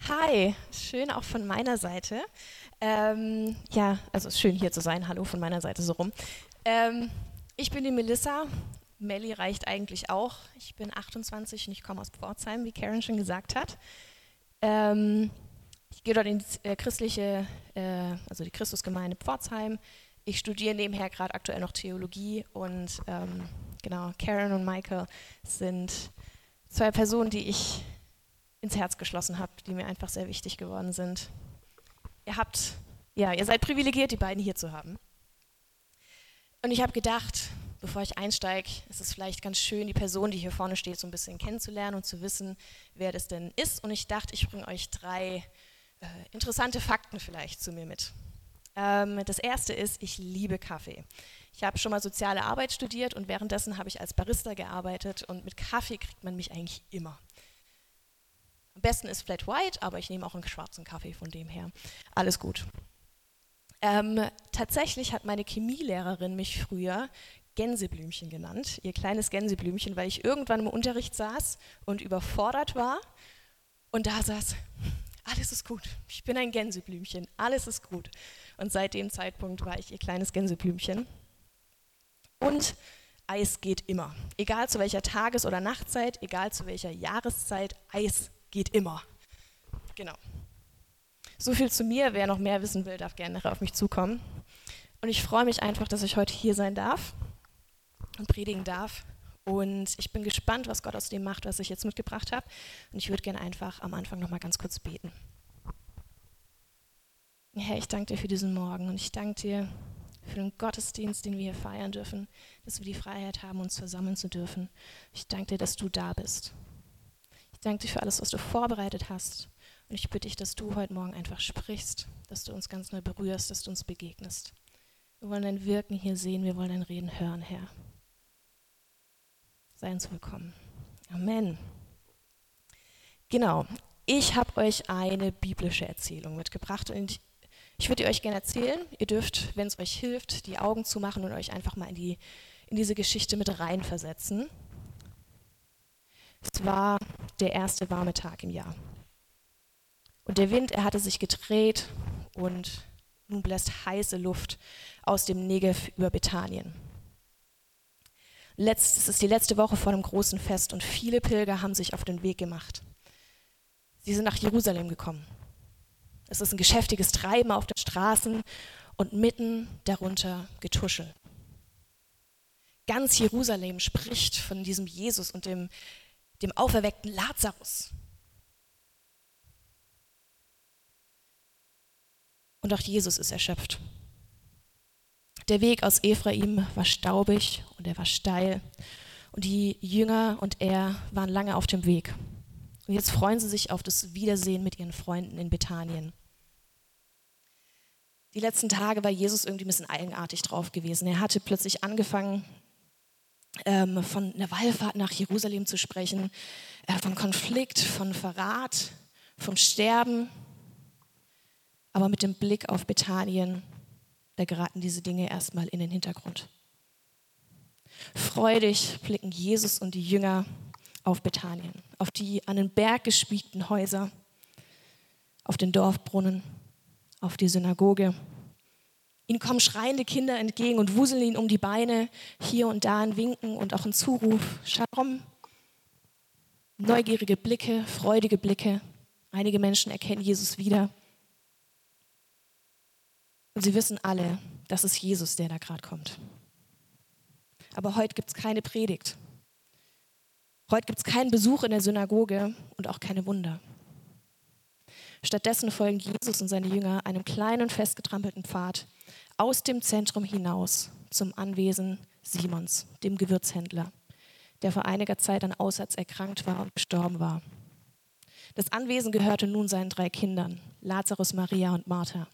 Hi, schön auch von meiner Seite. Ja, also schön hier zu sein. Hallo von meiner Seite so rum. Ähm, Ich bin die Melissa. Melli reicht eigentlich auch. Ich bin 28 und ich komme aus Pforzheim, wie Karen schon gesagt hat. Ähm, Ich gehe dort in die also die Christusgemeinde Pforzheim. Ich studiere nebenher gerade aktuell noch Theologie und genau, Karen und Michael sind zwei Personen, die ich ins Herz geschlossen habe, die mir einfach sehr wichtig geworden sind. Ihr habt, ja, ihr seid privilegiert, die beiden hier zu haben. Und ich habe gedacht, bevor ich einsteige, ist es vielleicht ganz schön, die Person, die hier vorne steht, so ein bisschen kennenzulernen und zu wissen, wer das denn ist. Und ich dachte, ich bringe euch drei interessante Fakten vielleicht zu mir mit. Das erste ist, ich liebe Kaffee. Ich habe schon mal soziale Arbeit studiert und währenddessen habe ich als Barista gearbeitet und mit Kaffee kriegt man mich eigentlich immer. Am besten ist Flat White, aber ich nehme auch einen schwarzen Kaffee von dem her. Alles gut. Tatsächlich hat meine Chemielehrerin mich früher Gänseblümchen genannt, ihr kleines Gänseblümchen, weil ich irgendwann im Unterricht saß und überfordert war und da saß, alles ist gut, ich bin ein Gänseblümchen, alles ist gut. Und seit dem Zeitpunkt war ich ihr kleines Gänseblümchen. Und Eis geht immer. Egal zu welcher Tages- oder Nachtzeit, egal zu welcher Jahreszeit, Eis geht immer. Genau. So viel zu mir. Wer noch mehr wissen will, darf gerne auf mich zukommen. Und ich freue mich einfach, dass ich heute hier sein darf und predigen darf. Und ich bin gespannt, was Gott aus dem macht, was ich jetzt mitgebracht habe. Und ich würde gerne einfach am Anfang noch mal ganz kurz beten. Herr, ich danke dir für diesen Morgen und ich danke dir für den Gottesdienst, den wir hier feiern dürfen, dass wir die Freiheit haben, uns versammeln zu dürfen. Ich danke dir, dass du da bist. Ich danke dir für alles, was du vorbereitet hast. Und ich bitte dich, dass du heute Morgen einfach sprichst, dass du uns ganz neu berührst, dass du uns begegnest. Wir wollen dein Wirken hier sehen, wir wollen dein Reden hören, Herr. Sei uns willkommen. Amen. Genau, ich habe euch eine biblische Erzählung mitgebracht und ich würde euch gerne erzählen. Ihr dürft, wenn es euch hilft, die Augen zumachen und euch einfach mal in diese Geschichte mit reinversetzen. Es war der erste warme Tag im Jahr. Und der Wind, er hatte sich gedreht und nun bläst heiße Luft aus dem Negev über Bethanien. Es ist die letzte Woche vor dem großen Fest und viele Pilger haben sich auf den Weg gemacht. Sie sind nach Jerusalem gekommen. Es ist ein geschäftiges Treiben auf den Straßen und mitten darunter Getuschel. Ganz Jerusalem spricht von diesem Jesus und dem auferweckten Lazarus. Und auch Jesus ist erschöpft. Der Weg aus Ephraim war staubig und er war steil. Und die Jünger und er waren lange auf dem Weg. Und jetzt freuen sie sich auf das Wiedersehen mit ihren Freunden in Bethanien. Die letzten Tage war Jesus irgendwie ein bisschen eigenartig drauf gewesen. Er hatte plötzlich angefangen, von einer Wallfahrt nach Jerusalem zu sprechen, von Konflikt, von Verrat, vom Sterben. Aber mit dem Blick auf Bethanien, da geraten diese Dinge erstmal in den Hintergrund. Freudig blicken Jesus und die Jünger auf Bethanien, auf die an den Berg gespiegten Häuser, auf den Dorfbrunnen, auf die Synagoge. Ihnen kommen schreiende Kinder entgegen und wuseln ihnen um die Beine, hier und da ein Winken und auch ein Zuruf. Shalom. Neugierige Blicke, freudige Blicke. Einige Menschen erkennen Jesus wieder. Und sie wissen alle, das ist Jesus, der da gerade kommt. Aber heute gibt es keine Predigt. Heute gibt es keinen Besuch in der Synagoge und auch keine Wunder. Stattdessen folgen Jesus und seine Jünger einem kleinen, festgetrampelten Pfad aus dem Zentrum hinaus zum Anwesen Simons, dem Gewürzhändler, der vor einiger Zeit an Aussatz erkrankt war und gestorben war. Das Anwesen gehörte nun seinen 3 Kindern, Lazarus, Maria und Martha.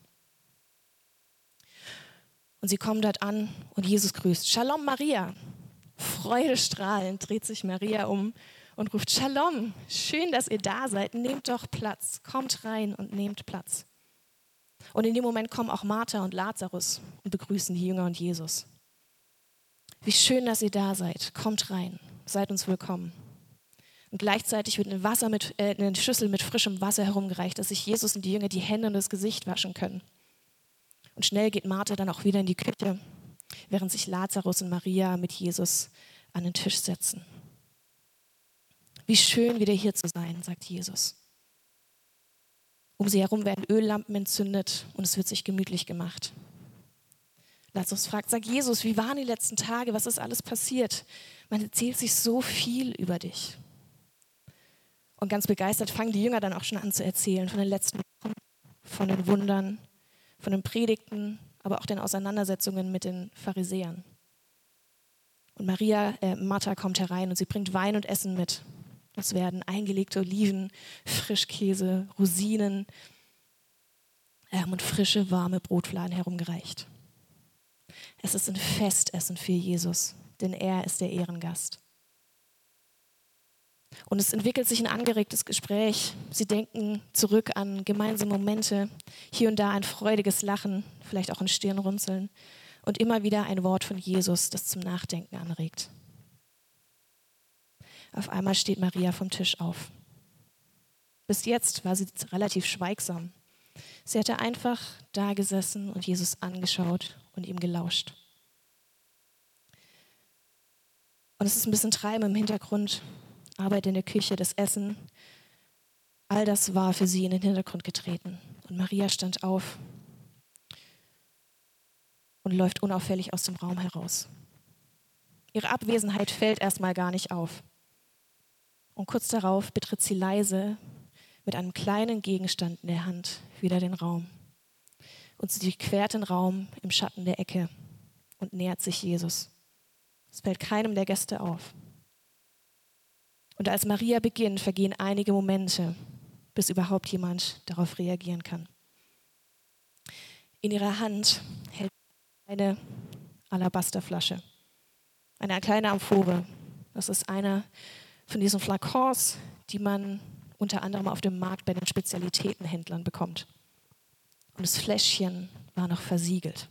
Und sie kommen dort an und Jesus grüßt. Shalom Maria. Freudestrahlend dreht sich Maria um und ruft, Shalom, schön, dass ihr da seid, nehmt doch Platz, kommt rein und nehmt Platz. Und in dem Moment kommen auch Martha und Lazarus und begrüßen die Jünger und Jesus. Wie schön, dass ihr da seid, kommt rein, seid uns willkommen. Und gleichzeitig wird eine Schüssel mit frischem Wasser herumgereicht, dass sich Jesus und die Jünger die Hände und das Gesicht waschen können. Und schnell geht Martha dann auch wieder in die Küche, während sich Lazarus und Maria mit Jesus an den Tisch setzen. Wie schön, wieder hier zu sein, sagt Jesus. Um sie herum werden Öllampen entzündet und es wird sich gemütlich gemacht. Lazarus fragt, sag Jesus, wie waren die letzten Tage? Was ist alles passiert? Man erzählt sich so viel über dich. Und ganz begeistert fangen die Jünger dann auch schon an zu erzählen von den letzten Wochen, von den Wundern, von den Predigten, aber auch den Auseinandersetzungen mit den Pharisäern. Und Martha kommt herein und sie bringt Wein und Essen mit. Es werden eingelegte Oliven, Frischkäse, Rosinen und frische, warme Brotfladen herumgereicht. Es ist ein Festessen für Jesus, denn er ist der Ehrengast. Und es entwickelt sich ein angeregtes Gespräch. Sie denken zurück an gemeinsame Momente, hier und da ein freudiges Lachen, vielleicht auch ein Stirnrunzeln und immer wieder ein Wort von Jesus, das zum Nachdenken anregt. Auf einmal steht Maria vom Tisch auf. Bis jetzt war sie relativ schweigsam. Sie hatte einfach da gesessen und Jesus angeschaut und ihm gelauscht. Und es ist ein bisschen Treiben im Hintergrund, Arbeit in der Küche, das Essen. All das war für sie in den Hintergrund getreten. Und Maria stand auf und läuft unauffällig aus dem Raum heraus. Ihre Abwesenheit fällt erstmal gar nicht auf. Und kurz darauf betritt sie leise mit einem kleinen Gegenstand in der Hand wieder den Raum. Und sie durchquert den Raum im Schatten der Ecke und nähert sich Jesus. Es fällt keinem der Gäste auf. Und als Maria beginnt, vergehen einige Momente, bis überhaupt jemand darauf reagieren kann. In ihrer Hand hält sie eine Alabasterflasche, eine kleine Amphore. Das ist einer von diesen Flakons, die man unter anderem auf dem Markt bei den Spezialitätenhändlern bekommt. Und das Fläschchen war noch versiegelt.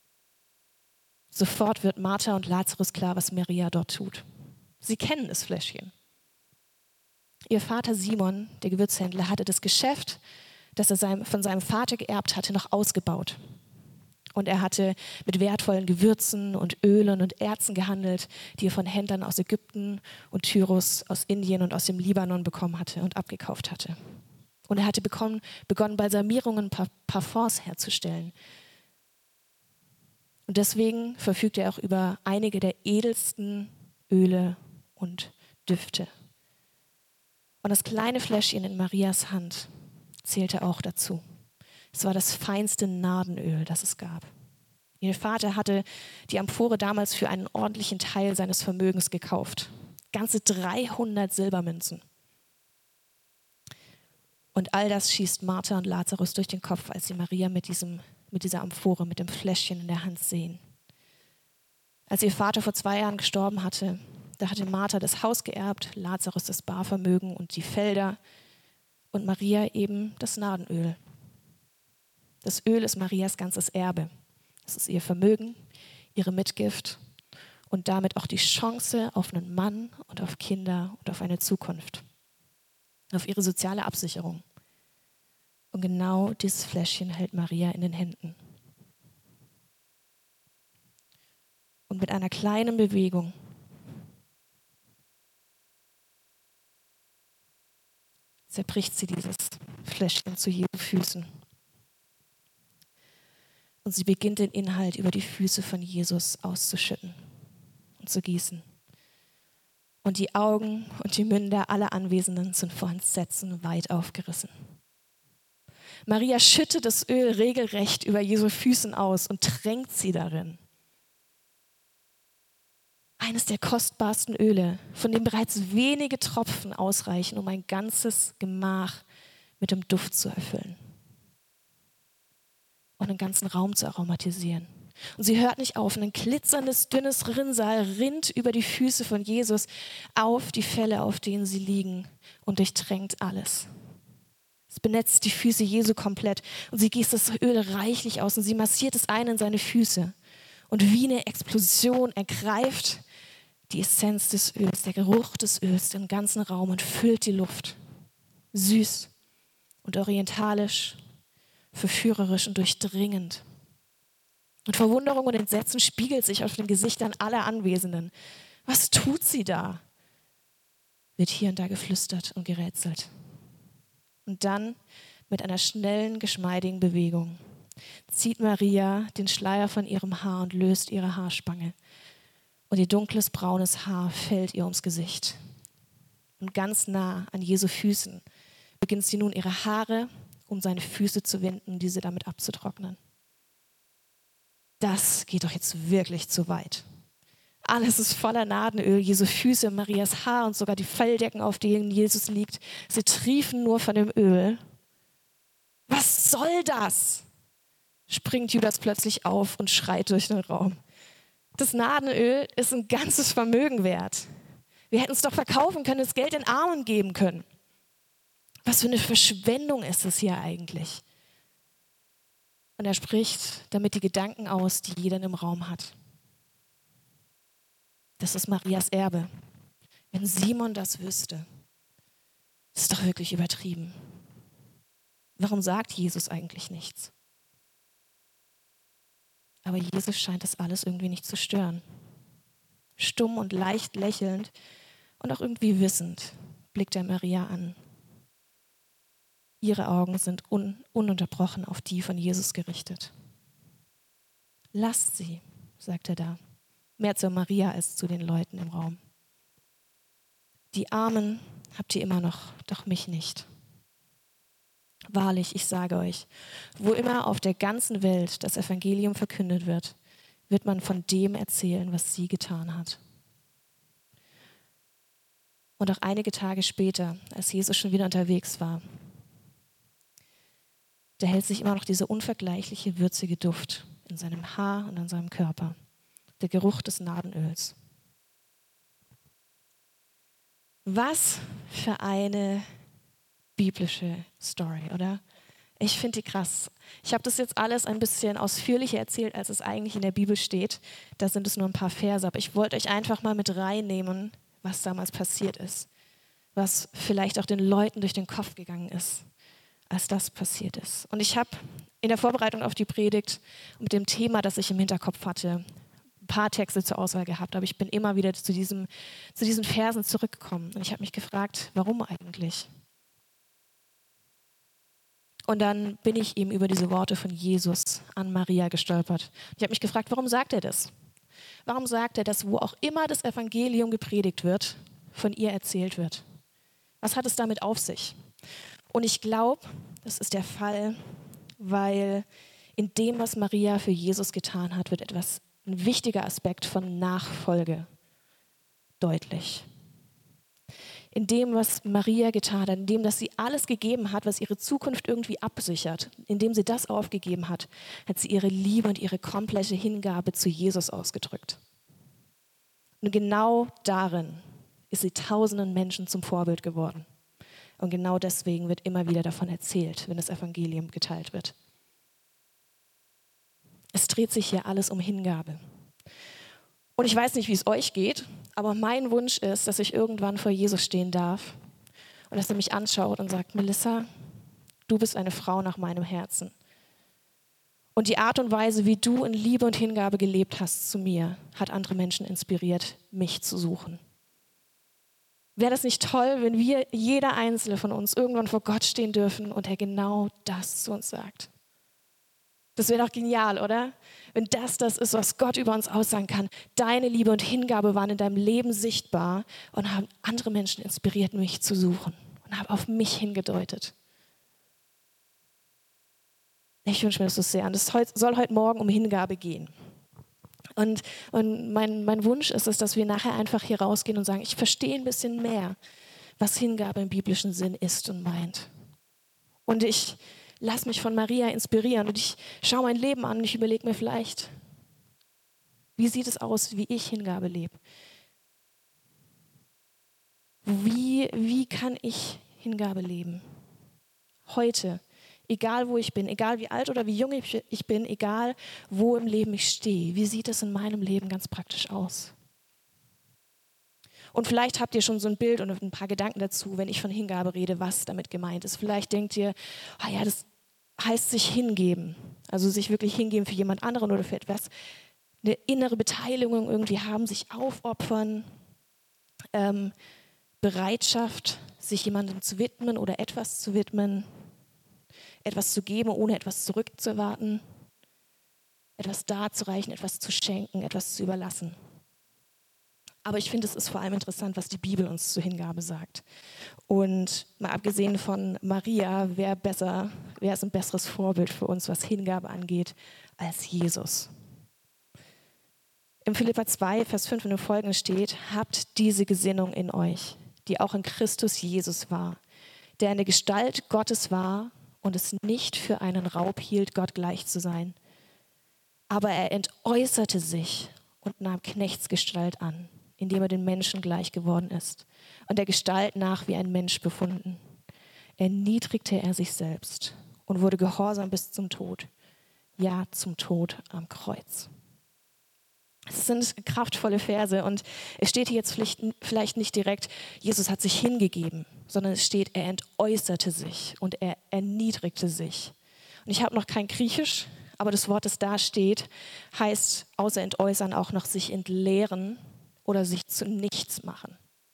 Sofort wird Martha und Lazarus klar, was Maria dort tut. Sie kennen das Fläschchen. Ihr Vater Simon, der Gewürzhändler, hatte das Geschäft, das er von seinem Vater geerbt hatte, noch ausgebaut. Und er hatte mit wertvollen Gewürzen und Ölen und Erzen gehandelt, die er von Händlern aus Ägypten und Tyrus, aus Indien und aus dem Libanon bekommen hatte und abgekauft hatte. Und er hatte begonnen, Balsamierungen, Parfums herzustellen. Und deswegen verfügte er auch über einige der edelsten Öle und Düfte. Und das kleine Fläschchen in Marias Hand zählte auch dazu. Es war das feinste Nardenöl, das es gab. Ihr Vater hatte die Amphore damals für einen ordentlichen Teil seines Vermögens gekauft. Ganze 300 Silbermünzen. Und all das schießt Martha und Lazarus durch den Kopf, als sie Maria mit dieser Amphore, mit dem Fläschchen in der Hand sehen. Als ihr Vater vor 2 Jahren gestorben hatte, da hatte Martha das Haus geerbt, Lazarus das Barvermögen und die Felder und Maria eben das Nardenöl. Das Öl ist Marias ganzes Erbe. Es ist ihr Vermögen, ihre Mitgift und damit auch die Chance auf einen Mann und auf Kinder und auf eine Zukunft. Auf ihre soziale Absicherung. Und genau dieses Fläschchen hält Maria in den Händen. Und mit einer kleinen Bewegung zerbricht sie dieses Fläschchen zu Jesu Füßen. Und sie beginnt den Inhalt über die Füße von Jesus auszuschütten und zu gießen. Und die Augen und die Münder aller Anwesenden sind vor Entsetzen weit aufgerissen. Maria schüttet das Öl regelrecht über Jesu Füßen aus und tränkt sie darin. Eines der kostbarsten Öle, von dem bereits wenige Tropfen ausreichen, um ein ganzes Gemach mit dem Duft zu erfüllen. Und den ganzen Raum zu aromatisieren. Und sie hört nicht auf. Ein glitzerndes, dünnes Rinnsal rinnt über die Füße von Jesus auf die Felle, auf denen sie liegen und durchtränkt alles. Es benetzt die Füße Jesu komplett und sie gießt das Öl reichlich aus und sie massiert es ein in seine Füße. Und wie eine Explosion ergreift Die Essenz des Öls, der Geruch des Öls den ganzen Raum und füllt die Luft. Süß und orientalisch, verführerisch und durchdringend. Und Verwunderung und Entsetzen spiegelt sich auf den Gesichtern aller Anwesenden. Was tut sie da? Wird hier und da geflüstert und gerätselt. Und dann mit einer schnellen, geschmeidigen Bewegung zieht Maria den Schleier von ihrem Haar und löst ihre Haarspange. Und ihr dunkles, braunes Haar fällt ihr ums Gesicht. Und ganz nah an Jesu Füßen beginnt sie nun ihre Haare um seine Füße zu winden, diese damit abzutrocknen. Das geht doch jetzt wirklich zu weit. Alles ist voller Nadenöl, Jesu Füße, Marias Haar und sogar die Felldecken, auf denen Jesus liegt. Sie triefen nur von dem Öl. Was soll das? Springt Judas plötzlich auf und schreit durch den Raum. Das Nadenöl ist ein ganzes Vermögen wert. Wir hätten es doch verkaufen können, das Geld den Armen geben können. Was für eine Verschwendung ist es hier eigentlich? Und er spricht damit die Gedanken aus, die jeder im Raum hat. Das ist Marias Erbe. Wenn Simon das wüsste, das ist doch wirklich übertrieben. Warum sagt Jesus eigentlich nichts? Aber Jesus scheint das alles irgendwie nicht zu stören. Stumm und leicht lächelnd und auch irgendwie wissend blickt er Maria an. Ihre Augen sind ununterbrochen auf die von Jesus gerichtet. Lasst sie, sagt er da, mehr zu Maria als zu den Leuten im Raum. Die Armen habt ihr immer noch, doch mich nicht. Wahrlich, ich sage euch, wo immer auf der ganzen Welt das Evangelium verkündet wird, wird man von dem erzählen, was sie getan hat. Und auch einige Tage später, als Jesus schon wieder unterwegs war, da hält sich immer noch dieser unvergleichliche, würzige Duft in seinem Haar und an seinem Körper. Der Geruch des Nadenöls. Was für eine biblische Story, oder? Ich finde die krass. Ich habe das jetzt alles ein bisschen ausführlicher erzählt, als es eigentlich in der Bibel steht. Da sind es nur ein paar Verse, aber ich wollte euch einfach mal mit reinnehmen, was damals passiert ist. Was vielleicht auch den Leuten durch den Kopf gegangen ist, als das passiert ist. Und ich habe in der Vorbereitung auf die Predigt mit dem Thema, das ich im Hinterkopf hatte, ein paar Texte zur Auswahl gehabt, aber ich bin immer wieder zu diesen Versen zurückgekommen. Und ich habe mich gefragt, warum eigentlich? Und dann bin ich eben über diese Worte von Jesus an Maria gestolpert. Ich habe mich gefragt, warum sagt er das? Warum sagt er, dass wo auch immer das Evangelium gepredigt wird, von ihr erzählt wird? Was hat es damit auf sich? Und ich glaube, das ist der Fall, weil in dem, was Maria für Jesus getan hat, wird ein wichtiger Aspekt von Nachfolge deutlich. In dem, was Maria getan hat, in dem, dass sie alles gegeben hat, was ihre Zukunft irgendwie absichert, indem sie das aufgegeben hat, hat sie ihre Liebe und ihre komplette Hingabe zu Jesus ausgedrückt. Und genau darin ist sie tausenden Menschen zum Vorbild geworden. Und genau deswegen wird immer wieder davon erzählt, wenn das Evangelium geteilt wird. Es dreht sich hier alles um Hingabe. Und ich weiß nicht, wie es euch geht, aber mein Wunsch ist, dass ich irgendwann vor Jesus stehen darf und dass er mich anschaut und sagt, Melissa, du bist eine Frau nach meinem Herzen. Und die Art und Weise, wie du in Liebe und Hingabe gelebt hast zu mir, hat andere Menschen inspiriert, mich zu suchen. Wäre das nicht toll, wenn wir, jeder Einzelne von uns, irgendwann vor Gott stehen dürfen und er genau das zu uns sagt? Das wäre doch genial, oder? Wenn das ist, was Gott über uns aussagen kann. Deine Liebe und Hingabe waren in deinem Leben sichtbar und haben andere Menschen inspiriert, mich zu suchen und haben auf mich hingedeutet. Ich wünsche mir das so sehr. Und es soll heute Morgen um Hingabe gehen. Und mein Wunsch ist es, dass wir nachher einfach hier rausgehen und sagen, ich verstehe ein bisschen mehr, was Hingabe im biblischen Sinn ist und meint. Und ich lasse mich von Maria inspirieren und ich schaue mein Leben an und ich überlege mir vielleicht, wie sieht es aus, wie ich Hingabe lebe? Wie kann ich Hingabe leben? Heute. Egal wo ich bin, egal wie alt oder wie jung ich bin, egal wo im Leben ich stehe, wie sieht es in meinem Leben ganz praktisch aus? Und vielleicht habt ihr schon so ein Bild und ein paar Gedanken dazu, wenn ich von Hingabe rede, was damit gemeint ist. Vielleicht denkt ihr, das heißt sich hingeben, also sich wirklich hingeben für jemand anderen oder für etwas. Eine innere Beteiligung irgendwie haben, sich aufopfern, Bereitschaft, sich jemandem zu widmen oder etwas zu widmen, etwas zu geben, ohne etwas zurückzuerwarten, etwas darzureichen, etwas zu schenken, etwas zu überlassen. Aber ich finde, es ist vor allem interessant, was die Bibel uns zur Hingabe sagt. Und mal abgesehen von Maria, wer ist ein besseres Vorbild für uns, was Hingabe angeht, als Jesus? Im Philipper 2, Vers 5 und folgenden steht: Habt diese Gesinnung in euch, die auch in Christus Jesus war, der in der Gestalt Gottes war und es nicht für einen Raub hielt, Gott gleich zu sein. Aber er entäußerte sich und nahm Knechtsgestalt an, indem er den Menschen gleich geworden ist und der Gestalt nach wie ein Mensch befunden. Erniedrigte er sich selbst und wurde gehorsam bis zum Tod, ja, zum Tod am Kreuz. Es sind kraftvolle Verse und es steht hier jetzt vielleicht nicht direkt, Jesus hat sich hingegeben, sondern es steht, er entäußerte sich und er erniedrigte sich. Und ich habe noch kein Griechisch, aber das Wort, das da steht, heißt außer entäußern auch noch sich entleeren oder sich zu nichts machen.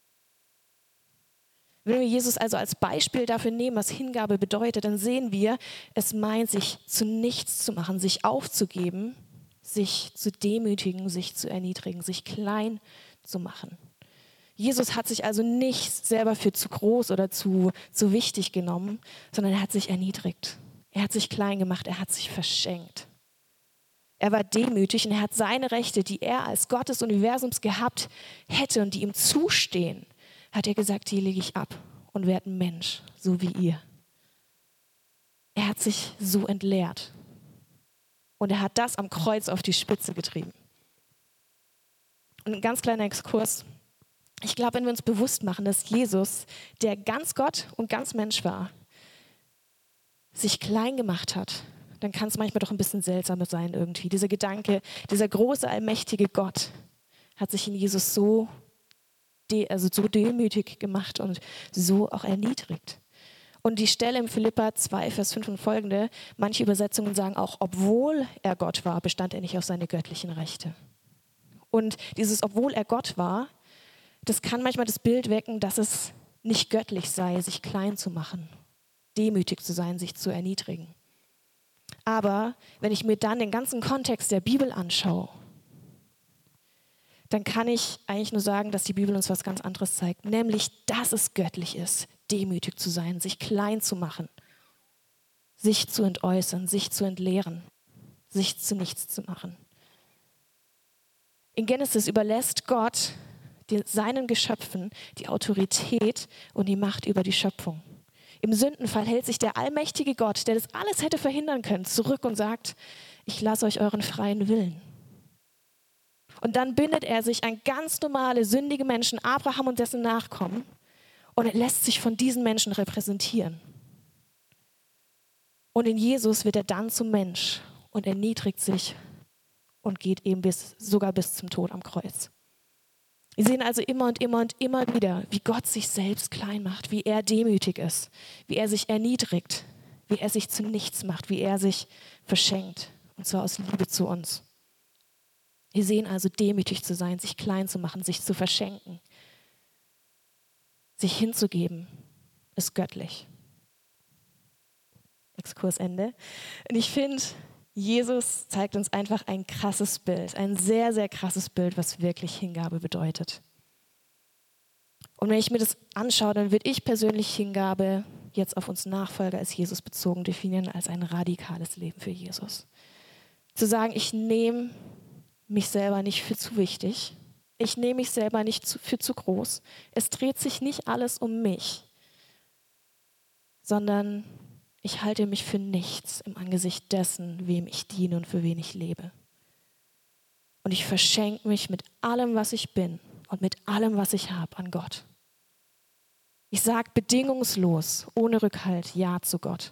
Wenn wir Jesus also als Beispiel dafür nehmen, was Hingabe bedeutet, dann sehen wir, es meint, sich zu nichts zu machen, sich aufzugeben, sich zu demütigen, sich zu erniedrigen, sich klein zu machen. Jesus hat sich also nicht selber für zu groß oder zu wichtig genommen, sondern er hat sich erniedrigt. Er hat sich klein gemacht, er hat sich verschenkt. Er war demütig und er hat seine Rechte, die er als Gott des Universums gehabt hätte und die ihm zustehen, hat er gesagt, die lege ich ab und werde ein Mensch, so wie ihr. Er hat sich so entleert. Und er hat das am Kreuz auf die Spitze getrieben. Und ein ganz kleiner Exkurs. Ich glaube, wenn wir uns bewusst machen, dass Jesus, der ganz Gott und ganz Mensch war, sich klein gemacht hat, dann kann es manchmal doch ein bisschen seltsam sein irgendwie. Dieser Gedanke, dieser große, allmächtige Gott hat sich in Jesus so demütig gemacht und so auch erniedrigt. Und die Stelle im Philipper 2, Vers 5 und folgende, manche Übersetzungen sagen auch, obwohl er Gott war, bestand er nicht auf seine göttlichen Rechte. Und dieses, obwohl er Gott war, das kann manchmal das Bild wecken, dass es nicht göttlich sei, sich klein zu machen, demütig zu sein, sich zu erniedrigen. Aber wenn ich mir dann den ganzen Kontext der Bibel anschaue, dann kann ich eigentlich nur sagen, dass die Bibel uns was ganz anderes zeigt, nämlich, dass es göttlich ist, demütig zu sein, sich klein zu machen, sich zu entäußern, sich zu entleeren, sich zu nichts zu machen. In Genesis überlässt Gott seinen Geschöpfen die Autorität und die Macht über die Schöpfung. Im Sündenfall hält sich der allmächtige Gott, der das alles hätte verhindern können, zurück und sagt, ich lasse euch euren freien Willen. Und dann bindet er sich an ganz normale, sündige Menschen, Abraham und dessen Nachkommen, und er lässt sich von diesen Menschen repräsentieren. Und in Jesus wird er dann zum Mensch und erniedrigt sich und geht eben sogar bis zum Tod am Kreuz. Wir sehen also immer und immer und immer wieder, wie Gott sich selbst klein macht, wie er demütig ist, wie er sich erniedrigt, wie er sich zu nichts macht, wie er sich verschenkt, und zwar aus Liebe zu uns. Wir sehen also, demütig zu sein, sich klein zu machen, sich zu verschenken, sich hinzugeben, ist göttlich. Exkursende. Und ich finde, Jesus zeigt uns einfach ein krasses Bild, ein sehr, sehr krasses Bild, was wirklich Hingabe bedeutet. Und wenn ich mir das anschaue, dann würde ich persönlich Hingabe jetzt auf uns Nachfolger als Jesus bezogen definieren als ein radikales Leben für Jesus. Zu sagen, ich nehme mich selber nicht für zu wichtig, ich nehme mich selber nicht für zu groß, es dreht sich nicht alles um mich, sondern ich halte mich für nichts im Angesicht dessen, wem ich diene und für wen ich lebe. Und ich verschenke mich mit allem, was ich bin und mit allem, was ich habe, an Gott. Ich sage bedingungslos, ohne Rückhalt, Ja zu Gott.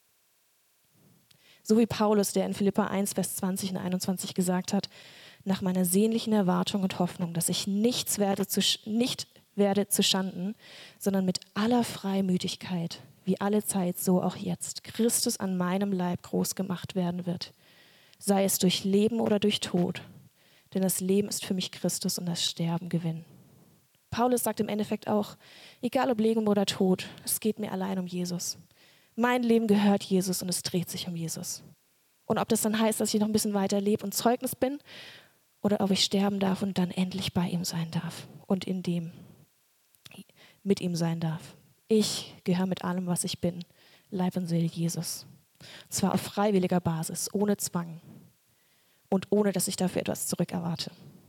So wie Paulus, der in Philipper 1, Vers 20 und 21 gesagt hat, nach meiner sehnlichen Erwartung und Hoffnung, dass ich nicht werde zu Schanden, sondern mit aller Freimütigkeit, wie alle Zeit, so auch jetzt, Christus an meinem Leib groß gemacht werden wird. Sei es durch Leben oder durch Tod. Denn das Leben ist für mich Christus und das Sterben Gewinn. Paulus sagt im Endeffekt auch, egal ob Leben oder Tod, es geht mir allein um Jesus. Mein Leben gehört Jesus und es dreht sich um Jesus. Und ob das dann heißt, dass ich noch ein bisschen weiter lebe und Zeugnis bin, oder ob ich sterben darf und dann endlich bei ihm sein darf und in dem mit ihm sein darf. Ich gehöre mit allem, was ich bin, Leib und Seele Jesus. Und zwar auf freiwilliger Basis, ohne Zwang und ohne, dass ich dafür etwas zurückerwarte.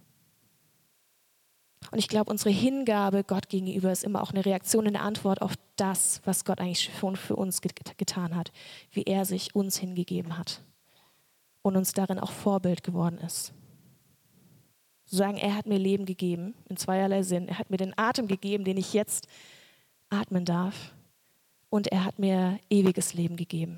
Und ich glaube, unsere Hingabe Gott gegenüber ist immer auch eine Reaktion, eine Antwort auf das, was Gott eigentlich schon für uns getan hat, wie er sich uns hingegeben hat und uns darin auch Vorbild geworden ist. Zu sagen, er hat mir Leben gegeben, in zweierlei Sinn. Er hat mir den Atem gegeben, den ich jetzt atmen darf. Und er hat mir ewiges Leben gegeben.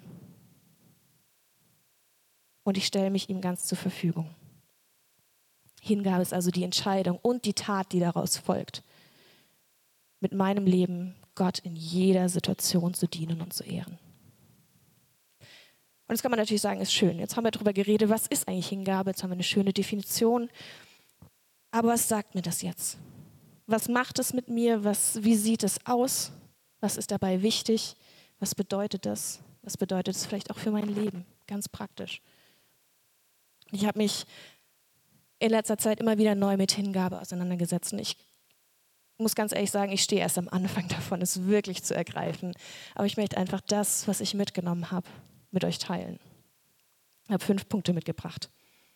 Und ich stelle mich ihm ganz zur Verfügung. Hingabe ist also die Entscheidung und die Tat, die daraus folgt, mit meinem Leben Gott in jeder Situation zu dienen und zu ehren. Und jetzt kann man natürlich sagen, ist schön. Jetzt haben wir darüber geredet, was ist eigentlich Hingabe? Jetzt haben wir eine schöne Definition. Aber was sagt mir das jetzt? Was macht es mit mir? Wie sieht es aus? Was ist dabei wichtig? Was bedeutet das? Was bedeutet es vielleicht auch für mein Leben? Ganz praktisch. Ich habe mich in letzter Zeit immer wieder neu mit Hingabe auseinandergesetzt. Und ich muss ganz ehrlich sagen, ich stehe erst am Anfang davon, es wirklich zu ergreifen. Aber ich möchte einfach das, was ich mitgenommen habe, mit euch teilen. Ich habe 5 Punkte mitgebracht.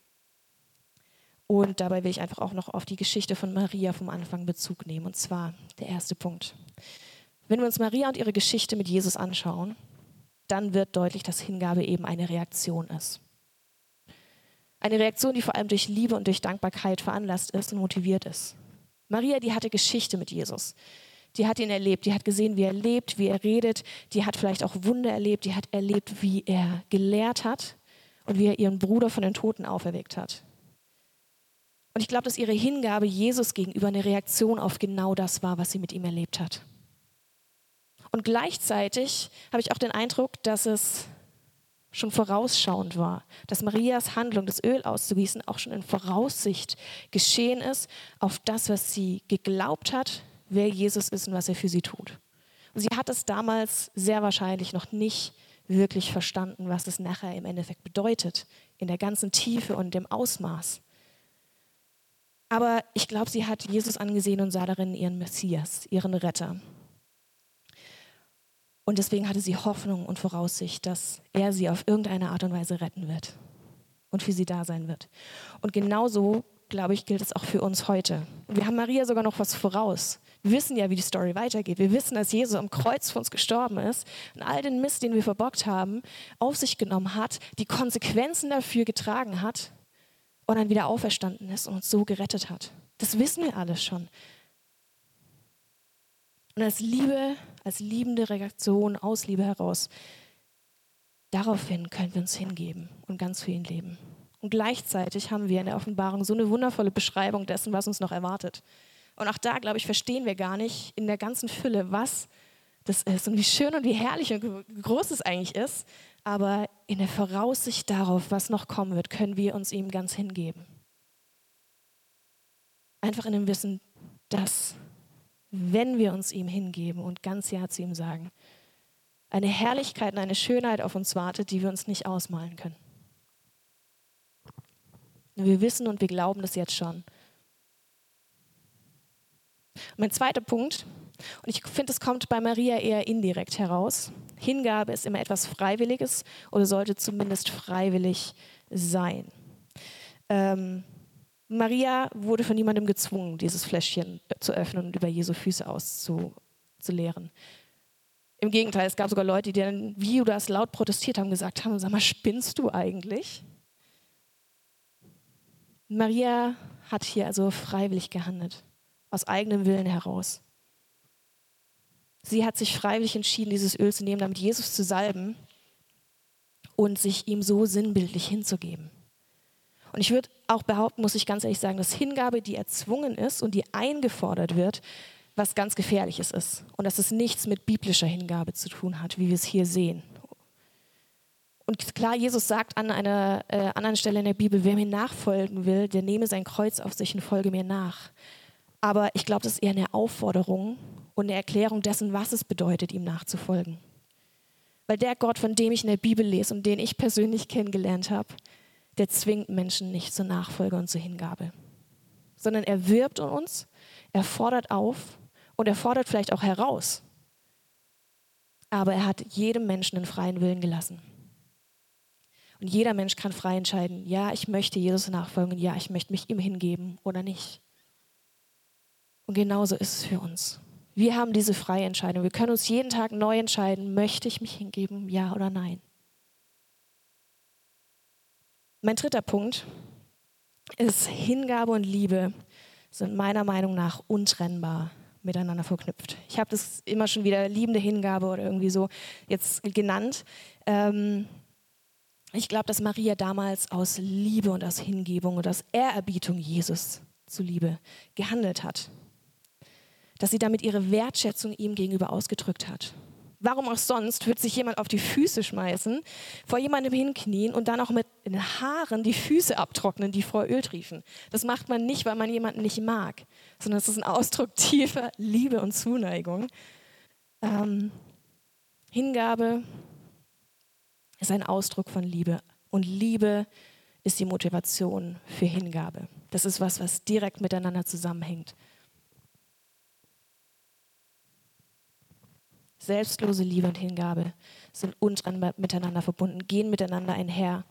Und dabei will ich einfach auch noch auf die Geschichte von Maria vom Anfang Bezug nehmen. Und zwar der erste Punkt. Wenn wir uns Maria und ihre Geschichte mit Jesus anschauen, dann wird deutlich, dass Hingabe eben eine Reaktion ist. Eine Reaktion, die vor allem durch Liebe und durch Dankbarkeit veranlasst ist und motiviert ist. Maria, die hatte Geschichte mit Jesus. Die hat ihn erlebt, die hat gesehen, wie er lebt, wie er redet. Die hat vielleicht auch Wunder erlebt, die hat erlebt, wie er gelehrt hat und wie er ihren Bruder von den Toten auferweckt hat. Und ich glaube, dass ihre Hingabe Jesus gegenüber eine Reaktion auf genau das war, was sie mit ihm erlebt hat. Und gleichzeitig habe ich auch den Eindruck, dass es schon vorausschauend war, dass Marias Handlung, das Öl auszugießen, auch schon in Voraussicht geschehen ist auf das, was sie geglaubt hat, wer Jesus ist und was er für sie tut. Und sie hat es damals sehr wahrscheinlich noch nicht wirklich verstanden, was es nachher im Endeffekt bedeutet, in der ganzen Tiefe und dem Ausmaß. Aber ich glaube, sie hat Jesus angesehen und sah darin ihren Messias, ihren Retter. Und deswegen hatte sie Hoffnung und Voraussicht, dass er sie auf irgendeine Art und Weise retten wird und für sie da sein wird. Und genauso, glaube ich, gilt es auch für uns heute. Und wir haben Maria sogar noch was voraus. Wir wissen ja, wie die Story weitergeht. Wir wissen, dass Jesus am Kreuz für uns gestorben ist und all den Mist, den wir verbockt haben, auf sich genommen hat, die Konsequenzen dafür getragen hat und dann wieder auferstanden ist und uns so gerettet hat. Das wissen wir alles schon. Und als liebende Reaktion aus Liebe heraus, daraufhin können wir uns hingeben und ganz für ihn leben. Und gleichzeitig haben wir in der Offenbarung so eine wundervolle Beschreibung dessen, was uns noch erwartet. Und auch da, glaube ich, verstehen wir gar nicht in der ganzen Fülle, was das ist und wie schön und wie herrlich und wie groß es eigentlich ist. Aber in der Voraussicht darauf, was noch kommen wird, können wir uns ihm ganz hingeben. Einfach in dem Wissen, dass, wenn wir uns ihm hingeben und ganz Ja zu ihm sagen, eine Herrlichkeit und eine Schönheit auf uns wartet, die wir uns nicht ausmalen können. Und wir wissen und wir glauben das jetzt schon. Und mein zweiter Punkt, und ich finde, es kommt bei Maria eher indirekt heraus. Hingabe ist immer etwas Freiwilliges oder sollte zumindest freiwillig sein. Maria wurde von niemandem gezwungen, dieses Fläschchen zu öffnen und über Jesu Füße auszuleeren. Im Gegenteil, es gab sogar Leute, die dann, wie Judas, laut protestiert haben, gesagt haben, sag mal, spinnst du eigentlich? Maria hat hier also freiwillig gehandelt, aus eigenem Willen heraus. Sie hat sich freiwillig entschieden, dieses Öl zu nehmen, damit Jesus zu salben und sich ihm so sinnbildlich hinzugeben. Und ich würde auch behaupten, muss ich ganz ehrlich sagen, dass Hingabe, die erzwungen ist und die eingefordert wird, was ganz Gefährliches ist und dass es nichts mit biblischer Hingabe zu tun hat, wie wir es hier sehen. Und klar, Jesus sagt an einer anderen Stelle in der Bibel, wer mir nachfolgen will, der nehme sein Kreuz auf sich und folge mir nach. Aber ich glaube, das ist eher eine Aufforderung und eine Erklärung dessen, was es bedeutet, ihm nachzufolgen. Weil der Gott, von dem ich in der Bibel lese und den ich persönlich kennengelernt habe, der zwingt Menschen nicht zur Nachfolge und zur Hingabe. Sondern er wirbt um uns, er fordert auf und er fordert vielleicht auch heraus. Aber er hat jedem Menschen einen freien Willen gelassen. Und jeder Mensch kann frei entscheiden, ja, ich möchte Jesus nachfolgen, ja, ich möchte mich ihm hingeben oder nicht. Und genauso ist es für uns. Wir haben diese freie Entscheidung. Wir können uns jeden Tag neu entscheiden, möchte ich mich hingeben, ja oder nein. Mein dritter Punkt ist, Hingabe und Liebe sind meiner Meinung nach untrennbar miteinander verknüpft. Ich habe das immer schon wieder liebende Hingabe oder irgendwie so jetzt genannt. Ich glaube, dass Maria damals aus Liebe und aus Hingebung und aus Ehrerbietung Jesus zuliebe gehandelt hat. Dass sie damit ihre Wertschätzung ihm gegenüber ausgedrückt hat. Warum auch sonst wird sich jemand auf die Füße schmeißen, vor jemandem hinknien und dann auch mit den Haaren die Füße abtrocknen, die vor Öl triefen. Das macht man nicht, weil man jemanden nicht mag, sondern es ist ein Ausdruck tiefer Liebe und Zuneigung. Hingabe ist ein Ausdruck von Liebe und Liebe ist die Motivation für Hingabe. Das ist was direkt miteinander zusammenhängt. Selbstlose Liebe und Hingabe sind untrennbar miteinander verbunden, gehen miteinander einher.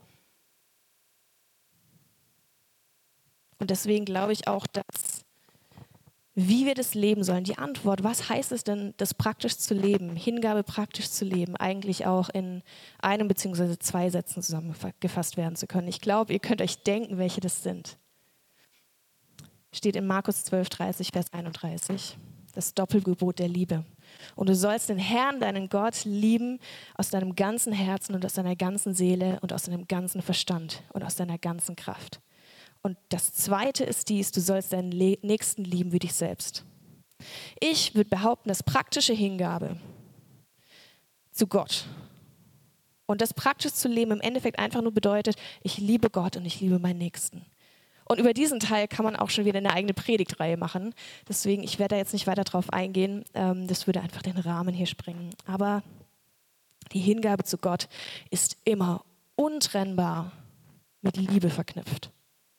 Und deswegen glaube ich auch, dass, wie wir das leben sollen, die Antwort, was heißt es denn, das praktisch zu leben, Hingabe praktisch zu leben, eigentlich auch in einem bzw. 2 Sätzen zusammengefasst werden zu können. Ich glaube, ihr könnt euch denken, welche das sind. Steht in Markus 12,30, Vers 31. Das Doppelgebot der Liebe. Und du sollst den Herrn, deinen Gott, lieben aus deinem ganzen Herzen und aus deiner ganzen Seele und aus deinem ganzen Verstand und aus deiner ganzen Kraft. Und das Zweite ist dies, du sollst deinen Nächsten lieben wie dich selbst. Ich würde behaupten, dass praktische Hingabe zu Gott und das praktisch zu leben im Endeffekt einfach nur bedeutet, ich liebe Gott und ich liebe meinen Nächsten. Und über diesen Teil kann man auch schon wieder eine eigene Predigtreihe machen. Deswegen, ich werde da jetzt nicht weiter drauf eingehen. Das würde einfach den Rahmen hier sprengen. Aber die Hingabe zu Gott ist immer untrennbar mit Liebe verknüpft.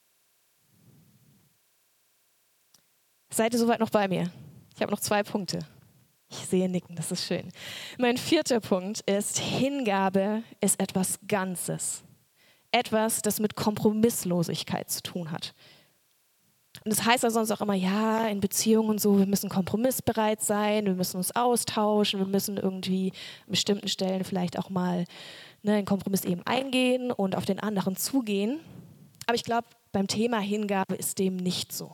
Seid ihr soweit noch bei mir? Ich habe noch 2 Punkte. Ich sehe Nicken, das ist schön. Mein 4. Punkt ist, Hingabe ist etwas Ganzes. Etwas, das mit Kompromisslosigkeit zu tun hat. Und das heißt ja sonst auch immer, ja, in Beziehungen und so, wir müssen kompromissbereit sein, wir müssen uns austauschen, wir müssen irgendwie an bestimmten Stellen vielleicht auch mal einen Kompromiss eben eingehen und auf den anderen zugehen. Aber ich glaube, beim Thema Hingabe ist dem nicht so.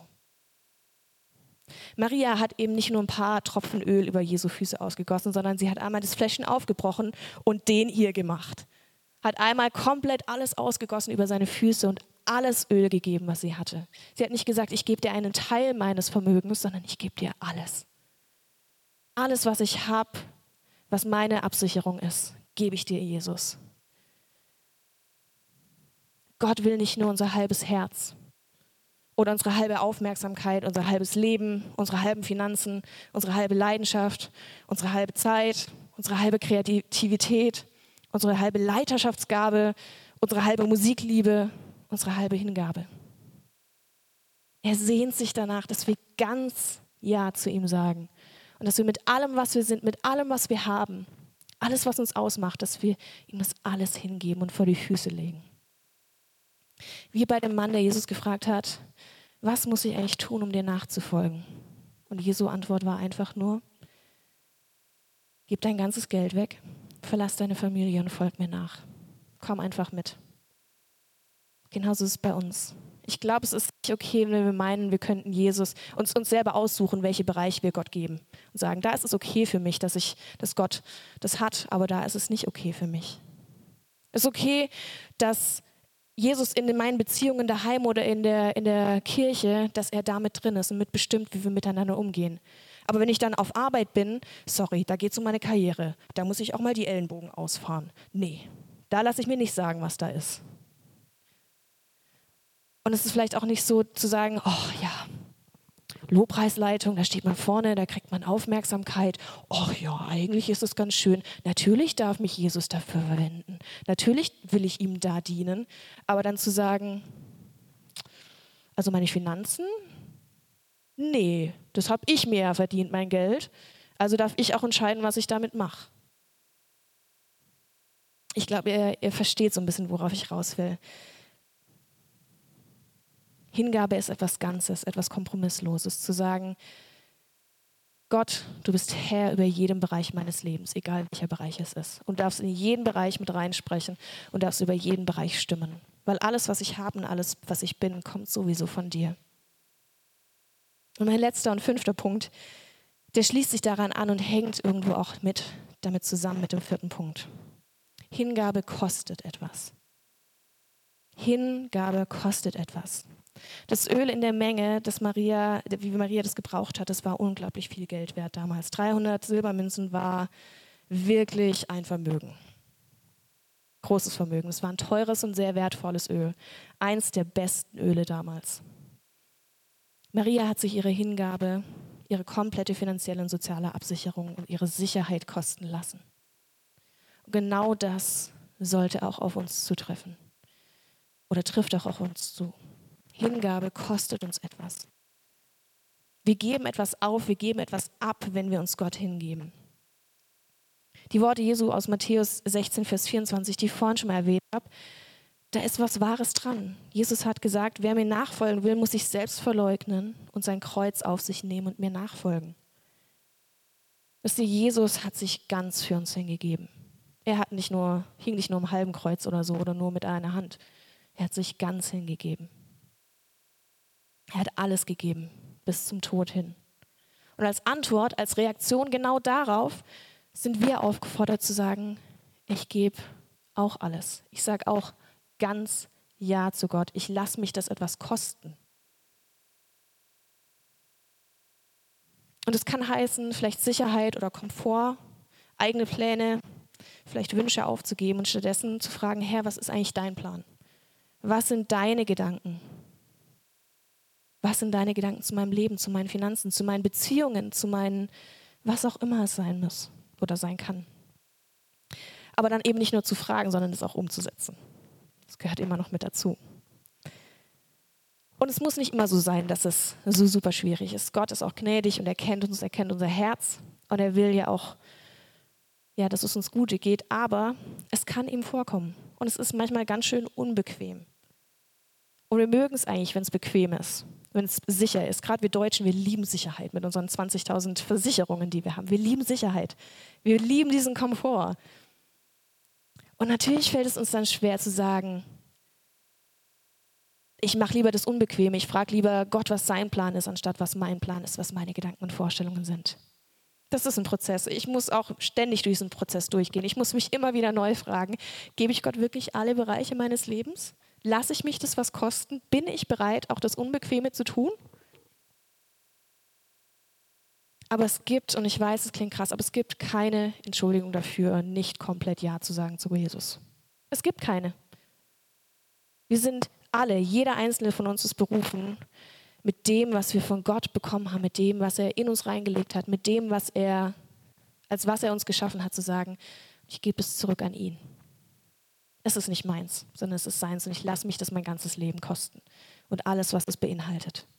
Maria hat eben nicht nur ein paar Tropfen Öl über Jesu Füße ausgegossen, sondern sie hat einmal das Fläschchen aufgebrochen und den ihr gemacht. Hat einmal komplett alles ausgegossen über seine Füße und alles Öl gegeben, was sie hatte. Sie hat nicht gesagt, ich gebe dir einen Teil meines Vermögens, sondern ich gebe dir alles. Alles, was ich habe, was meine Absicherung ist, gebe ich dir, Jesus. Gott will nicht nur unser halbes Herz oder unsere halbe Aufmerksamkeit, unser halbes Leben, unsere halben Finanzen, unsere halbe Leidenschaft, unsere halbe Zeit, unsere halbe Kreativität, unsere halbe Leiterschaftsgabe, unsere halbe Musikliebe, unsere halbe Hingabe. Er sehnt sich danach, dass wir ganz Ja zu ihm sagen und dass wir mit allem, was wir sind, mit allem, was wir haben, alles, was uns ausmacht, dass wir ihm das alles hingeben und vor die Füße legen. Wie bei dem Mann, der Jesus gefragt hat, was muss ich eigentlich tun, um dir nachzufolgen? Und Jesu Antwort war einfach nur, gib dein ganzes Geld weg, verlass deine Familie und folg mir nach. Komm einfach mit. Genauso ist es bei uns. Ich glaube, es ist nicht okay, wenn wir meinen, wir könnten uns selber aussuchen, welche Bereiche wir Gott geben. Und sagen, da ist es okay für mich, dass Gott das hat, aber da ist es nicht okay für mich. Es ist okay, dass Jesus in meinen Beziehungen daheim oder in der Kirche, dass er damit drin ist und mitbestimmt, wie wir miteinander umgehen. Aber wenn ich dann auf Arbeit bin, sorry, da geht es um meine Karriere. Da muss ich auch mal die Ellenbogen ausfahren. Nee, da lasse ich mir nicht sagen, was da ist. Und es ist vielleicht auch nicht so zu sagen, oh ja, Lobpreisleitung, da steht man vorne, da kriegt man Aufmerksamkeit. Oh ja, eigentlich ist es ganz schön. Natürlich darf mich Jesus dafür verwenden. Natürlich will ich ihm da dienen. Aber dann zu sagen, also meine Finanzen, nee, das habe ich mir ja verdient, mein Geld. Also darf ich auch entscheiden, was ich damit mache. Ich glaube, ihr versteht so ein bisschen, worauf ich raus will. Hingabe ist etwas Ganzes, etwas Kompromissloses, zu sagen, Gott, du bist Herr über jedem Bereich meines Lebens, egal welcher Bereich es ist. Und darfst in jeden Bereich mit reinsprechen und darfst über jeden Bereich stimmen. Weil alles, was ich habe und alles, was ich bin, kommt sowieso von dir. Und mein letzter und 5. Punkt, der schließt sich daran an und hängt irgendwo auch damit zusammen mit dem 4. Punkt. Hingabe kostet etwas. Hingabe kostet etwas. Das Öl in der Menge, wie Maria das gebraucht hat, das war unglaublich viel Geld wert damals. 300 Silbermünzen war wirklich ein Vermögen. Großes Vermögen. Es war ein teures und sehr wertvolles Öl. Eins der besten Öle damals. Maria hat sich ihre Hingabe, ihre komplette finanzielle und soziale Absicherung und ihre Sicherheit kosten lassen. Und genau das sollte auch auf uns zutreffen. Oder trifft auch auf uns zu. Hingabe kostet uns etwas. Wir geben etwas auf, wir geben etwas ab, wenn wir uns Gott hingeben. Die Worte Jesu aus Matthäus 16, Vers 24, die ich vorhin schon mal erwähnt habe, da ist was Wahres dran. Jesus hat gesagt, wer mir nachfolgen will, muss sich selbst verleugnen und sein Kreuz auf sich nehmen und mir nachfolgen. Wisst ihr, Jesus hat sich ganz für uns hingegeben. Er hing nicht nur am halben Kreuz oder so oder nur mit einer Hand. Er hat sich ganz hingegeben. Er hat alles gegeben, bis zum Tod hin. Und als Antwort, als Reaktion genau darauf, sind wir aufgefordert zu sagen, ich gebe auch alles. Ich sage auch ganz Ja zu Gott. Ich lasse mich das etwas kosten. Und es kann heißen, vielleicht Sicherheit oder Komfort, eigene Pläne, vielleicht Wünsche aufzugeben und stattdessen zu fragen, Herr, was ist eigentlich dein Plan? Was sind deine Gedanken? Was sind deine Gedanken zu meinem Leben, zu meinen Finanzen, zu meinen Beziehungen, zu meinen, was auch immer es sein muss oder sein kann? Aber dann eben nicht nur zu fragen, sondern es auch umzusetzen. Das gehört immer noch mit dazu. Und es muss nicht immer so sein, dass es so super schwierig ist. Gott ist auch gnädig und er kennt uns, er kennt unser Herz und er will ja auch, dass es uns gut geht, aber es kann ihm vorkommen und es ist manchmal ganz schön unbequem. Und wir mögen es eigentlich, wenn es bequem ist, wenn es sicher ist. Gerade wir Deutschen, wir lieben Sicherheit mit unseren 20.000 Versicherungen, die wir haben. Wir lieben Sicherheit. Wir lieben diesen Komfort. Und natürlich fällt es uns dann schwer zu sagen, ich mache lieber das Unbequeme. Ich frage lieber Gott, was sein Plan ist, anstatt was mein Plan ist, was meine Gedanken und Vorstellungen sind. Das ist ein Prozess. Ich muss auch ständig durch diesen Prozess durchgehen. Ich muss mich immer wieder neu fragen, gebe ich Gott wirklich alle Bereiche meines Lebens? Lasse ich mich das was kosten? Bin ich bereit, auch das Unbequeme zu tun? Aber es gibt, und ich weiß, es klingt krass, aber es gibt keine Entschuldigung dafür, nicht komplett Ja zu sagen zu Jesus. Es gibt keine. Wir sind alle, jeder einzelne von uns ist berufen, mit dem, was wir von Gott bekommen haben, mit dem, was er in uns reingelegt hat, mit dem, als was er uns geschaffen hat, zu sagen, ich gebe es zurück an ihn. Es ist nicht meins, sondern es ist seins und ich lasse mich das mein ganzes Leben kosten und alles, was es beinhaltet.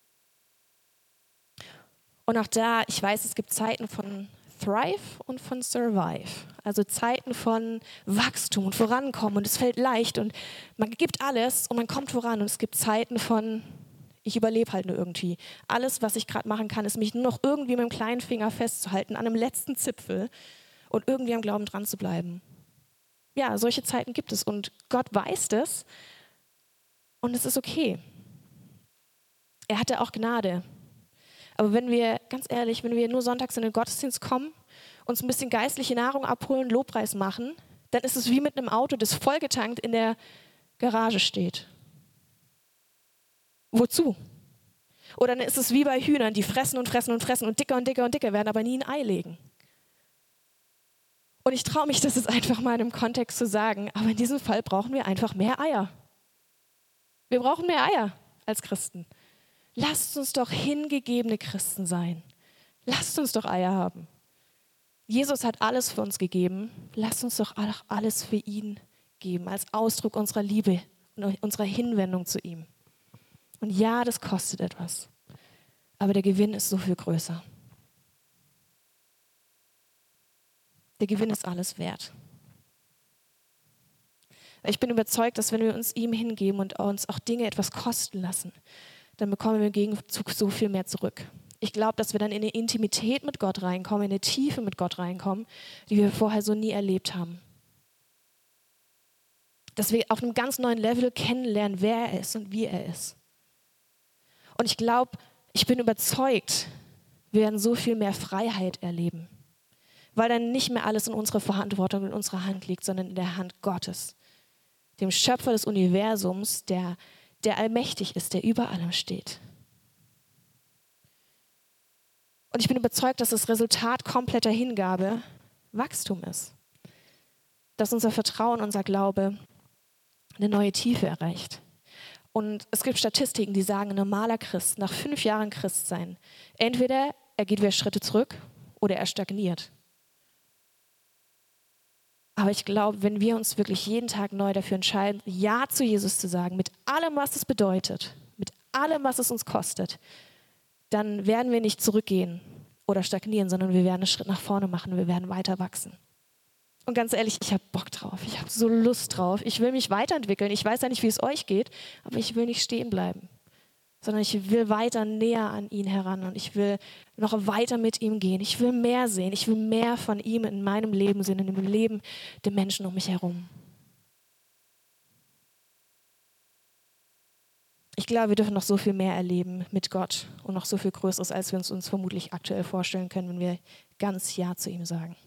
Und auch da, ich weiß, es gibt Zeiten von Thrive und von Survive, also Zeiten von Wachstum und Vorankommen und es fällt leicht und man gibt alles und man kommt voran und es gibt Zeiten von, ich überlebe halt nur irgendwie. Alles, was ich gerade machen kann, ist mich nur noch irgendwie mit dem kleinen Finger festzuhalten, an einem letzten Zipfel und irgendwie am Glauben dran zu bleiben. Ja, solche Zeiten gibt es und Gott weiß das und es ist okay. Er hatte auch Gnade. Aber wenn wir, ganz ehrlich, wenn wir nur sonntags in den Gottesdienst kommen, uns ein bisschen geistliche Nahrung abholen, Lobpreis machen, dann ist es wie mit einem Auto, das vollgetankt in der Garage steht. Wozu? Oder dann ist es wie bei Hühnern, die fressen und fressen und fressen und dicker und dicker und dicker werden, aber nie ein Ei legen. Und ich traue mich, das jetzt einfach mal in einem Kontext zu sagen, aber in diesem Fall brauchen wir einfach mehr Eier. Wir brauchen mehr Eier als Christen. Lasst uns doch hingegebene Christen sein. Lasst uns doch Eier haben. Jesus hat alles für uns gegeben. Lasst uns doch auch alles für ihn geben, als Ausdruck unserer Liebe und unserer Hinwendung zu ihm. Und ja, das kostet etwas, aber der Gewinn ist so viel größer. Der Gewinn ist alles wert. Ich bin überzeugt, dass wenn wir uns ihm hingeben und uns auch Dinge etwas kosten lassen, dann bekommen wir im Gegenzug so viel mehr zurück. Ich glaube, dass wir dann in eine Intimität mit Gott reinkommen, in eine Tiefe mit Gott reinkommen, die wir vorher so nie erlebt haben. Dass wir auf einem ganz neuen Level kennenlernen, wer er ist und wie er ist. Und ich glaube, ich bin überzeugt, wir werden so viel mehr Freiheit erleben. Weil dann nicht mehr alles in unserer Verantwortung, in unserer Hand liegt, sondern in der Hand Gottes. Dem Schöpfer des Universums, der allmächtig ist, der über allem steht. Und ich bin überzeugt, dass das Resultat kompletter Hingabe Wachstum ist. Dass unser Vertrauen, unser Glaube eine neue Tiefe erreicht. Und es gibt Statistiken, die sagen, ein normaler Christ nach 5 Jahren Christsein, entweder er geht wieder Schritte zurück oder er stagniert. Aber ich glaube, wenn wir uns wirklich jeden Tag neu dafür entscheiden, Ja zu Jesus zu sagen, mit allem, was es bedeutet, mit allem, was es uns kostet, dann werden wir nicht zurückgehen oder stagnieren, sondern wir werden einen Schritt nach vorne machen, wir werden weiter wachsen. Und ganz ehrlich, ich habe Bock drauf, ich habe so Lust drauf, ich will mich weiterentwickeln. Ich weiß ja nicht, wie es euch geht, aber ich will nicht stehen bleiben, sondern ich will weiter näher an ihn heran und ich will noch weiter mit ihm gehen. Ich will mehr sehen, ich will mehr von ihm in meinem Leben sehen, in dem Leben der Menschen um mich herum. Ich glaube, wir dürfen noch so viel mehr erleben mit Gott und noch so viel Größeres, als wir uns vermutlich aktuell vorstellen können, wenn wir ganz Ja zu ihm sagen.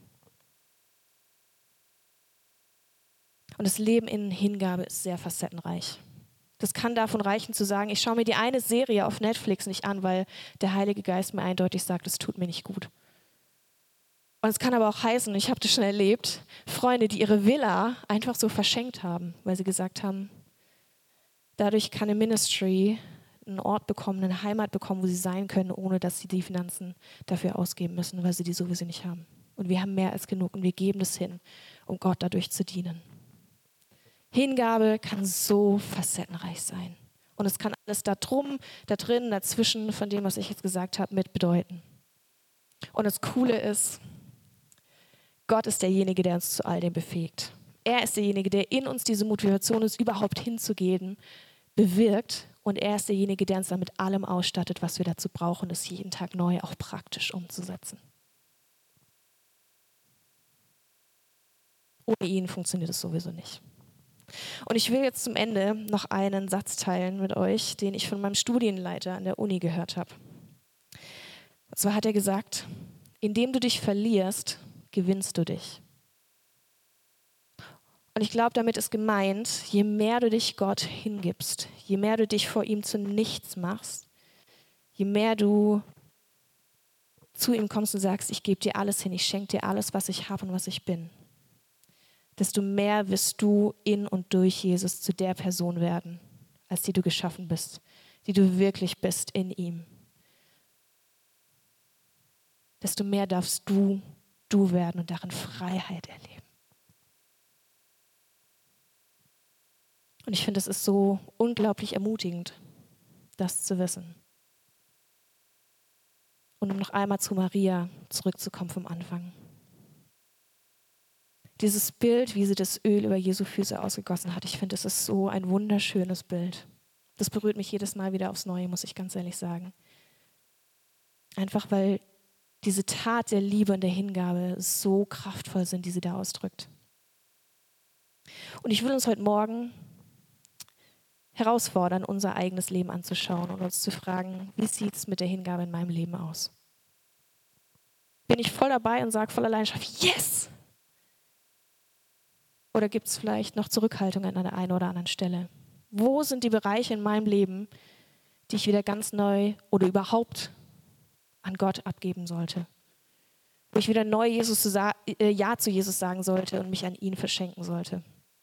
Und das Leben in Hingabe ist sehr facettenreich. Das kann davon reichen zu sagen, ich schaue mir die eine Serie auf Netflix nicht an, weil der Heilige Geist mir eindeutig sagt, es tut mir nicht gut. Und es kann aber auch heißen, ich habe das schon erlebt, Freunde, die ihre Villa einfach so verschenkt haben, weil sie gesagt haben, dadurch kann eine Ministry einen Ort bekommen, eine Heimat bekommen, wo sie sein können, ohne dass sie die Finanzen dafür ausgeben müssen, weil sie die sowieso nicht haben. Und wir haben mehr als genug und wir geben das hin, um Gott dadurch zu dienen. Hingabe kann so facettenreich sein. Und es kann alles da drum, da drin, dazwischen von dem, was ich jetzt gesagt habe, mit bedeuten. Und das Coole ist, Gott ist derjenige, der uns zu all dem befähigt. Er ist derjenige, der in uns diese Motivation ist, überhaupt hinzugehen, bewirkt. Und er ist derjenige, der uns dann mit allem ausstattet, was wir dazu brauchen, das jeden Tag neu auch praktisch umzusetzen. Ohne ihn funktioniert es sowieso nicht. Und ich will jetzt zum Ende noch einen Satz teilen mit euch, den ich von meinem Studienleiter an der Uni gehört habe. Und zwar hat er gesagt, indem du dich verlierst, gewinnst du dich. Und ich glaube, damit ist gemeint, je mehr du dich Gott hingibst, je mehr du dich vor ihm zu nichts machst, je mehr du zu ihm kommst und sagst, ich gebe dir alles hin, ich schenke dir alles, was ich habe und was ich bin, desto mehr wirst du in und durch Jesus zu der Person werden, als die du geschaffen bist, die du wirklich bist in ihm. Desto mehr darfst du werden und darin Freiheit erleben. Und ich finde, es ist so unglaublich ermutigend, das zu wissen. Und um noch einmal zu Maria zurückzukommen vom Anfang. Dieses Bild, wie sie das Öl über Jesu Füße ausgegossen hat, ich finde, es ist so ein wunderschönes Bild. Das berührt mich jedes Mal wieder aufs Neue, muss ich ganz ehrlich sagen. Einfach weil diese Tat der Liebe und der Hingabe so kraftvoll sind, die sie da ausdrückt. Und ich will uns heute Morgen herausfordern, unser eigenes Leben anzuschauen und uns zu fragen, wie sieht es mit der Hingabe in meinem Leben aus? Bin ich voll dabei und sage voller Leidenschaft, yes! Oder gibt es vielleicht noch Zurückhaltung an der einen oder anderen Stelle? Wo sind die Bereiche in meinem Leben, die ich wieder ganz neu oder überhaupt an Gott abgeben sollte. Wo ich wieder neu Ja zu Jesus sagen sollte und mich an ihn verschenken sollte.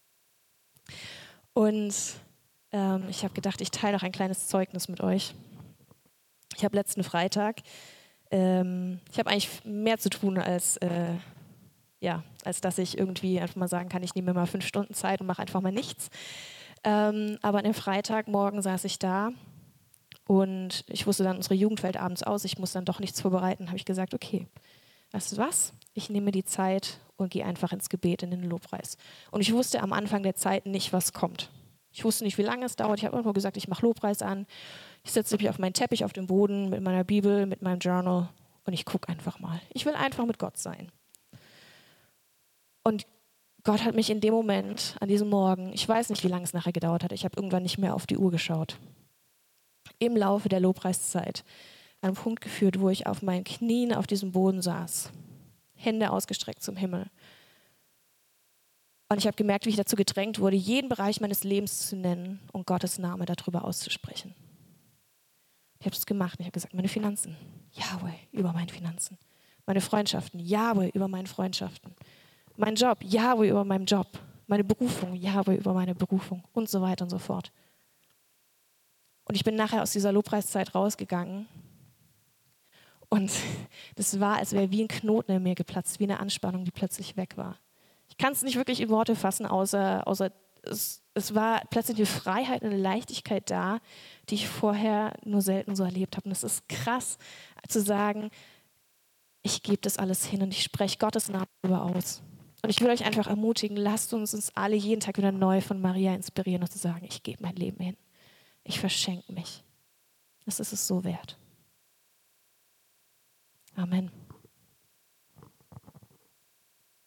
Und ich habe gedacht, ich teile noch ein kleines Zeugnis mit euch. Ich habe letzten Freitag, ich habe eigentlich mehr zu tun, als dass ich irgendwie einfach mal sagen kann, ich nehme mir mal 5 Stunden Zeit und mache einfach mal nichts. Aber an dem Freitagmorgen saß ich da und ich wusste dann, unsere Jugend fällt abends aus, ich muss dann doch nichts vorbereiten. Habe ich gesagt, okay, weißt du was? Ich nehme die Zeit und gehe einfach ins Gebet, in den Lobpreis. Und ich wusste am Anfang der Zeit nicht, was kommt. Ich wusste nicht, wie lange es dauert. Ich habe einfach nur gesagt, ich mache Lobpreis an. Ich setze mich auf meinen Teppich auf den Boden mit meiner Bibel, mit meinem Journal und ich gucke einfach mal. Ich will einfach mit Gott sein. Und Gott hat mich in dem Moment, an diesem Morgen, ich weiß nicht, wie lange es nachher gedauert hat, ich habe irgendwann nicht mehr auf die Uhr geschaut, im Laufe der Lobpreiszeit an einen Punkt geführt, wo ich auf meinen Knien auf diesem Boden saß, Hände ausgestreckt zum Himmel. Und ich habe gemerkt, wie ich dazu gedrängt wurde, jeden Bereich meines Lebens zu nennen und Gottes Name darüber auszusprechen. Ich habe das gemacht und ich habe gesagt, meine Finanzen, Yahweh über meine Finanzen. Meine Freundschaften, Yahweh über meine Freundschaften. Mein Job, Yahweh über meinen Job. Meine Berufung, Yahweh über meine Berufung und so weiter und so fort. Und ich bin nachher aus dieser Lobpreiszeit rausgegangen und das war, als wäre wie ein Knoten in mir geplatzt, wie eine Anspannung, die plötzlich weg war. Ich kann es nicht wirklich in Worte fassen, außer es war plötzlich eine Freiheit, eine Leichtigkeit da, die ich vorher nur selten so erlebt habe. Und es ist krass zu sagen, ich gebe das alles hin und ich spreche Gottes Namen darüber aus. Und ich will euch einfach ermutigen, lasst uns alle jeden Tag wieder neu von Maria inspirieren und zu sagen, ich gebe mein Leben hin. Ich verschenke mich. Das ist es so wert. Amen.